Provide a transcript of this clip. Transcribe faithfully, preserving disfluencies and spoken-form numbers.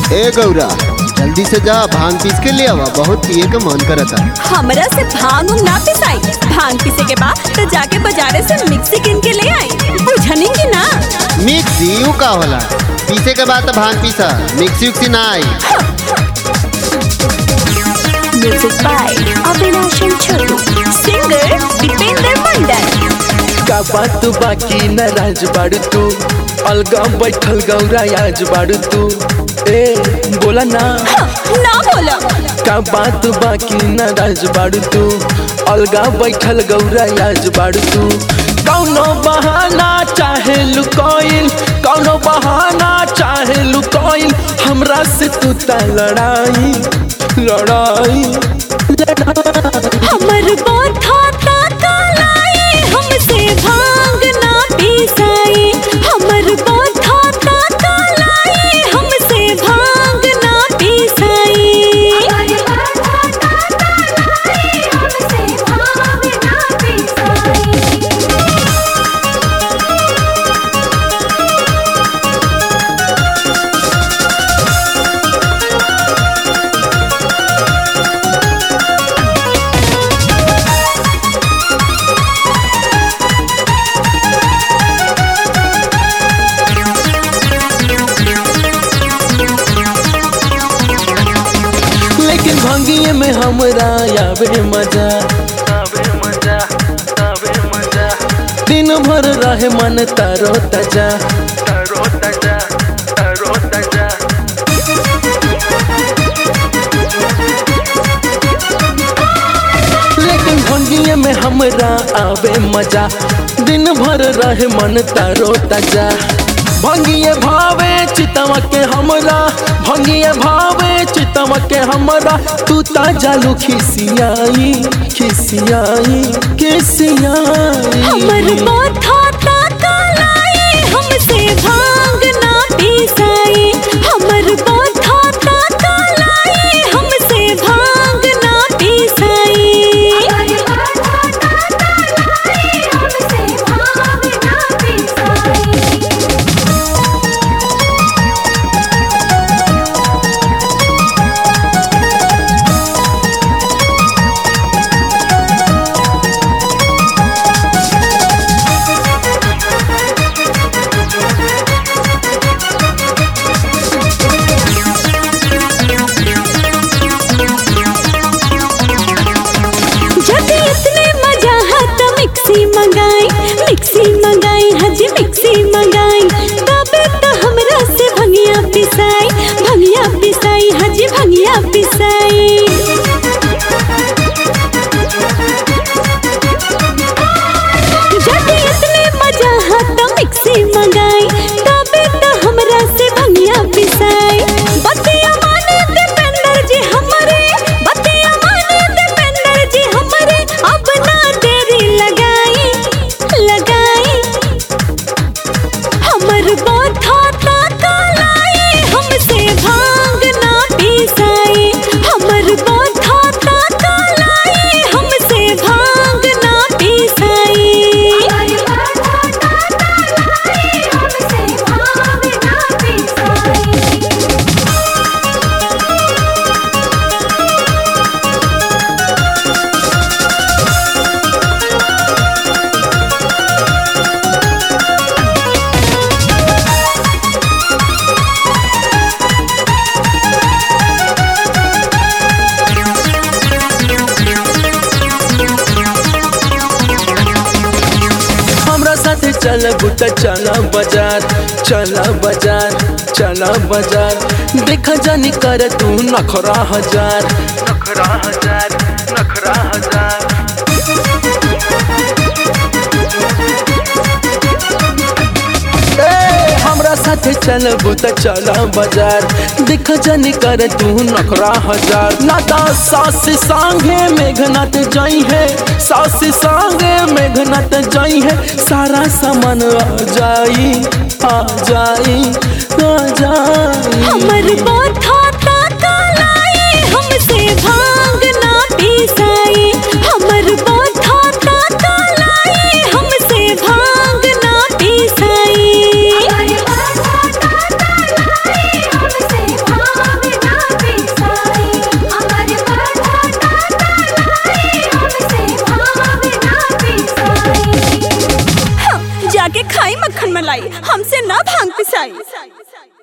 ए गौरा जल्दी से जा भांग पीस के ले आवा, बहुत पिए के मन करता। हमरा से भांग उंग ना पिसाई, भांग पीसे के बाद तो जाके बाजारे से मिक्सी किन के ले आई, बुझनी की ना। मिक्सी यू का होला? पीसे के बाद तो भांग पीसा, मिक्सी उक्सी ना आई। Music by Avinash Chhotu, singer Dipendra Mandal. का बात बाकी न राज बाड़ू तू, अलगा बैठल गौरा आज बाड़ू तू। ए बोला ना हाँ, ना बोला। का बात बाकी न राज बाड़ू तू, अलगा बैठल गौरा आज बाड़ू तू। कौनो बहाना चाहे लुकोइल, कौनो बहाना चाहे लुकोइल, हमरा से तू ता लड़ाई लड़ाई हमर बोथा ता कालाई, हमसे भांग ना पिसाई। हमर बोथा ता कालाई, हमसे भांग ना पिसाई। लेकिन भंगिए में हमरा आवे मजा, आवे मजा, आवे मजा। दिन भर रहे मन तारो ताजा, तारो ताजा, तारो ताजा। लेकिन भंगिए में हमरा आवे मजा, दिन भर रहे मन तारो ताजा। भंगिए भावे चितवा के हमरा, भंगिए भावे चितवा के हमरा, तू ताजालू खिसियाई खिसियाई खिसियाई। हमर बोथा ता कालाई, हमसे भांग ना पिसाई। हमर बोथा ता कालाई, हमसे भांग ना पिसाई। जब इतने मजा है तो मिक्सी मंगाई, मिक्सी मंगाई, हजी मिक्सी मंगाई। तबे तो हमरा से भंगिया पिसाई, भंगिया पिसाई, हजी भंगिया पिसाई। जब इतने मजा है तो मिक्सी मंगाई, तबे तो हमरा से भंगिया पिसाई। बतिया माने दीपेंद्र जी हमरे, बतिया माने दीपेंद्र जी हमरे, अब ना देरी लगाई लगाई। हमर बोथा ता कालाई, हमसे भांग ना पिसाई। हमर बोथा ता कालाई, हमसे भांग ना पिसाई। हमरा साथे चल बुटा चला बाजार, चला बाजार, चला बाजार। देखा जानी कर तू नखरा हजार, नखरा हजार, नखरा हजार। ए हमरा साथे चल बुटा चला बाजार, देखा जानी कर तू नखरा हजार। नाता सास संगे मेघनाथ जाई है, सास संगे मेघनाथ जाई है। सारा सामान आ जाई आ जाई आ जाई। हमर बोथा ता कालाई, हमसे भांग ना पिसाई। हमर बोथा ता कालाई, हमसे भांग ना पिसाई। हमसे ना भांग पिसाई।